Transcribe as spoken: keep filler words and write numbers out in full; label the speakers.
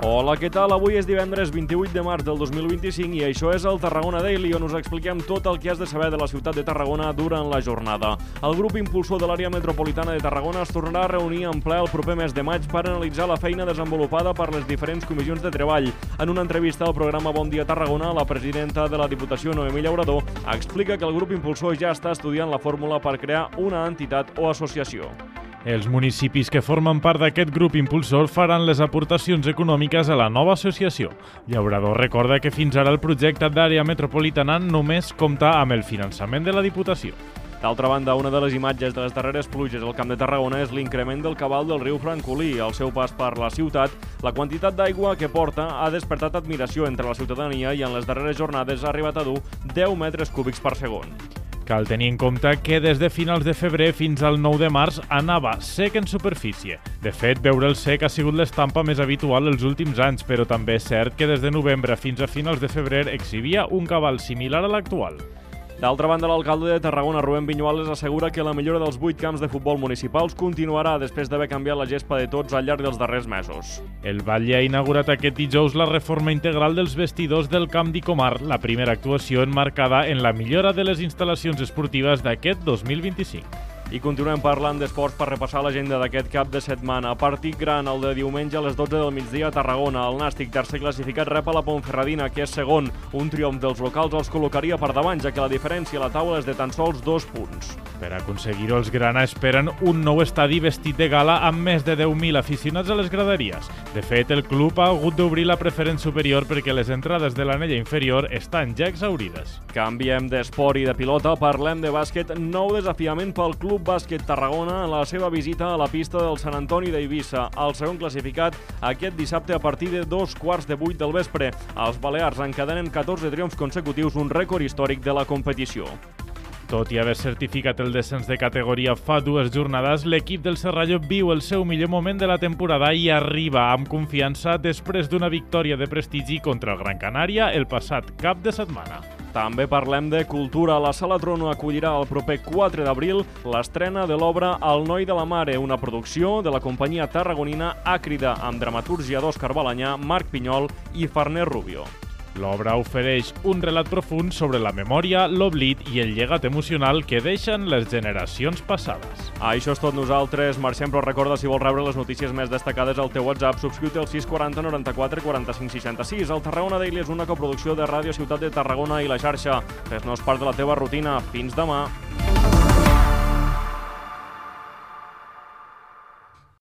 Speaker 1: Hola, què tal? Avui és divendres vint-i-vuit de març del dos mil vint-i-cinc i això és el Tarragona Daily, on us expliquem tot el que has de saber de la ciutat de Tarragona durant la jornada. El grup impulsor de l'àrea metropolitana de Tarragona es tornarà a reunir en ple el proper mes de maig per analitzar la feina desenvolupada per les diferents comissions de treball. En una entrevista al programa Bon Dia Tarragona, la presidenta de la Diputació, Noemí Llaurador, explica que el grup impulsor ja està estudiant la fórmula per crear una entitat o associació.
Speaker 2: Els municipis que formen part d'aquest grup impulsor faran les aportacions econòmiques a la nova associació. Llaurador recorda que fins ara el projecte d'àrea metropolitana només compta amb el finançament de la Diputació.
Speaker 1: D'altra banda, una de les imatges de les darreres pluges al Camp de Tarragona és l'increment del cabal del riu Francolí. Al seu pas per la ciutat, la quantitat d'aigua que porta ha despertat admiració entre la ciutadania i en les darreres jornades ha arribat a dur deu metres cúbics per segon.
Speaker 2: Cal tenir en compte que des de finals de febrer fins al nou de març anava sec en superfície. De fet, veure el sec ha sigut l'estampa més habitual els últims anys, però també és cert que des de novembre fins a finals de febrer exhibia un cabal similar a l'actual.
Speaker 1: D'altra banda, l'alcalde de Tarragona, Rubén Viñuales, assegura que la millora dels vuit camps de futbol municipals continuarà després d'haver canviat la gespa de tots al llarg dels darrers mesos.
Speaker 2: El Batlle ha inaugurat aquest dijous la reforma integral dels vestidors del Camp d'Icomar, la primera actuació enmarcada en la millora de les instal·lacions esportives d'aquest dos mil vint-i-cinc.
Speaker 1: I continuem parlant d'esports per repassar l'agenda d'aquest cap de setmana. Partit gran, el de diumenge a les dotze del migdia a Tarragona. El Nàstic, tercer classificat, rep a la Ponferradina, que és segon. Un triomf dels locals els col·locaria per davant, ja que la diferència a la taula és de tan sols dos punts.
Speaker 2: Per aconseguir-ho, els grana esperen un nou estadi vestit de gala amb més de deu mil aficionats a les graderies. De fet, el club ha hagut d'obrir la preferent superior perquè les entrades de l'anella inferior estan ja exhaurides.
Speaker 1: Canviem d'esport i de pilota, parlem de bàsquet. Nou desafiament pel club Bàsquet Tarragona en la seva visita a la pista del Sant Antoni d'Eivissa. El segon classificat aquest dissabte a partir de dos quarts de vuit del vespre. Els balears encadenen catorze triomfs consecutius, un rècord històric de la competició.
Speaker 2: Tot i haver certificat el descens de categoria fa dues jornades, l'equip del Serrallo viu el seu millor moment de la temporada i arriba amb confiança després d'una victòria de prestigi contra el Gran Canària el passat cap de setmana.
Speaker 1: També parlem de cultura. La Sala Trono acollirà el proper quatre d'abril l'estrena de l'obra El noi de la mare, una producció de la companyia tarragonina Àcrida, amb dramatúrgia d'Òscar Balanyà, Marc Pinyol i Farners Rubio.
Speaker 2: L'obra ofereix un relat profund sobre la memòria, l'oblit i el llegat emocional que deixen les generacions passades.
Speaker 1: Això és tot, nosaltres marxem, però recorda, si vols rebre les notícies més destacades al teu WhatsApp, subscriu-te al sis quaranta noranta-quatre quaranta-cinc seixanta-sis. El Tarragona Daily és una coproducció de Ràdio Ciutat de Tarragona i la xarxa. Fes-nos part de la teva rutina. Fins demà.